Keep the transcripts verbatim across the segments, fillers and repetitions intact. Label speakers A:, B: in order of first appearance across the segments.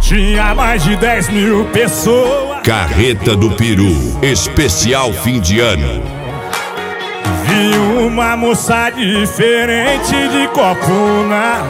A: Tinha mais de dez mil pessoas.
B: Carreta do Peru, especial fim de ano.
A: Vi uma moça diferente de copo na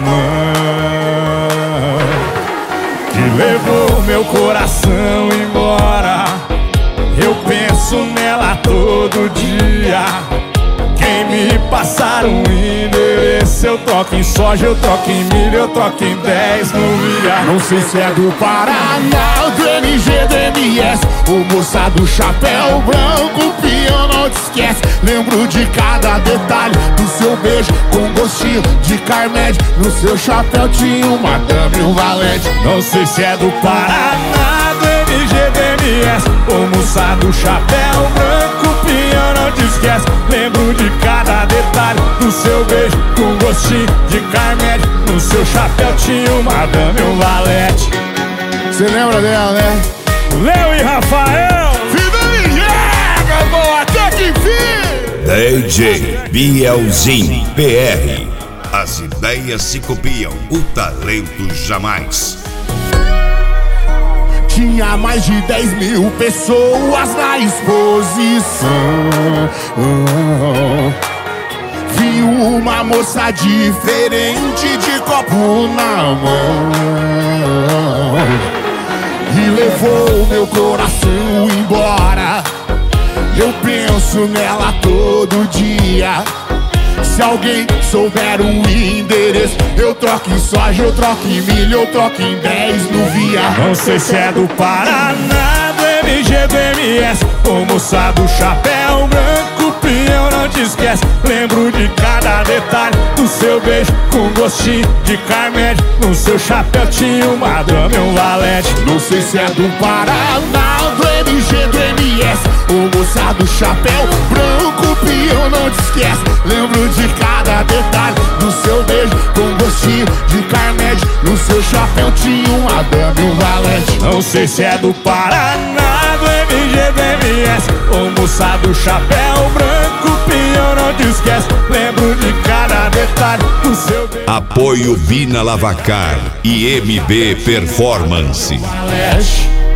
A: mão, que levou meu coração embora. Eu penso nela todo dia. Quem me passar um endereço, eu troco em soja, eu troco em milho, eu troco em dez no via.
C: Não sei se é do Paraná ou do M G, do M S, o moça do chapéu branco, peão, não te esquece. Lembro de cada detalhe do seu beijo com gostinho de Carmed. No seu chapéu tinha uma dama e um valete.
A: Não sei se é do Paraná, do M G, do M S, o moça do chapéu branco, peão, não te esquece. Lembro de cada detalhe do seu beijo com gostinho de Carmed. No seu chapéu tinha uma dama e um valete.
C: Você lembra dela, né?
A: Léo e Rafael,
C: Vida me chega, bom, até que enfim.
B: D J Bielzinho P R. As ideias se copiam, o talento jamais.
C: Tinha mais de dez mil pessoas na exposição. Vi uma moça diferente de copo na mão, e levou meu coração embora. Eu penso nela todo dia. Se alguém souber o endereço, eu troco em soja, eu troco em milho, eu troco em dez no via.
A: Não sei se é do Paraná, do M G, do M S, o moça do chapéu branco, peão, não te esquece. Lembro de cada detalhe do seu beijo com gostinho de Carmed. No seu chapéu tinha uma dama e um valete.
C: Não sei se é do Paraná, do M G, do M S, o moça do chapéu branco, peão, não te esquece. Lembro de cada detalhe do seu beijo com gostinho de Carmed. No seu chapéu tinha uma dama e um valete.
A: Não sei se é do Paraná, do M G, do M S, o moça do chapéu branco, peão, não te esquece. Lembro de cada detalhe do seu beijo.
B: Apoio Vina Lavacar e M B Performance.
A: Valete.